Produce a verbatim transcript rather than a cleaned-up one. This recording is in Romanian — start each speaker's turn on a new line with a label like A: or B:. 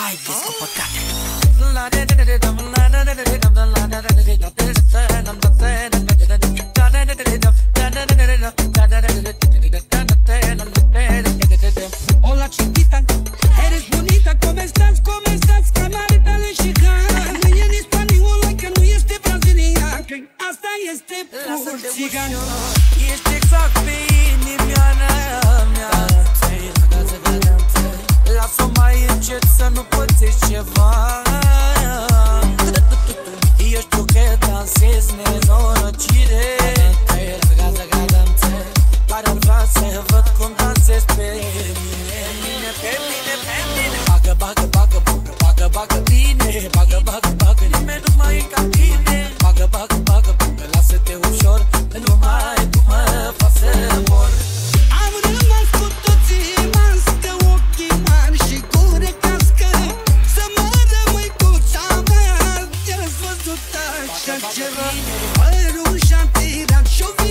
A: Hai, disco păcate.
B: Hola chiquita, eres bonita, ¿cómo estás? ¿Cómo estás? Camarita mexicana. Nu e nici spaniolă, că nu este brazilian, că asta este porțigan.
A: Ești exact pe inimioana mea. Lasă-o mai încet să nu pățești ceva. Eu știu că dansezi nenorocire, dar îmi vrea să văd cum dansezi pe mine, pe mine, pe mine. Bagă, bagă, bagă, bagă, bagă, bagă bine. Bagă, bagă, bagă, nimeni nu mai e ca tine. Bagă, bagă, bagă, bagă, lasă-te ușor. Numai tu mă faci să mor.
B: Am rămas cu toții mari, de ochii mari și gure cască. Să mă rămâi cu cea mea, te-ați văzut așa ceva. Părul și-a tirat și-o